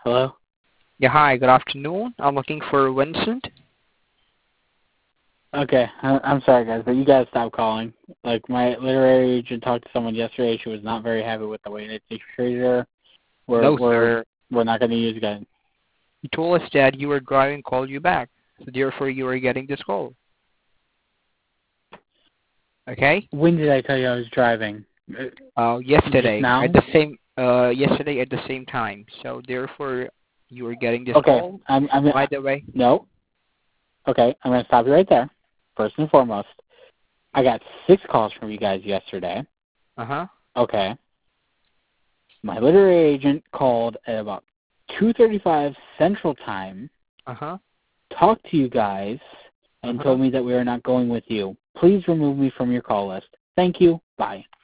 Hello? Yeah, hi, good afternoon. I'm looking for Vincent. Okay, I'm sorry, guys, but you guys stop calling. Like, my literary agent talked to someone yesterday. She was not very happy with the way they treated her. No, sir. We're not going to use guys. You told us that you were driving, called you back. So therefore you were getting this call. Okay? When did I tell you I was driving? Just Yesterday now? at the same time. So therefore you were getting this Okay, call. I'm By the way. no. Okay, I'm going to stop you right there. First and foremost, I got 6 calls from you guys yesterday. Uh-huh. Okay. My literary agent called at about 2:35 Central Time, Uh-huh. talked to you guys, and told me that we are not going with you. Please remove me from your call list. Thank you. Bye.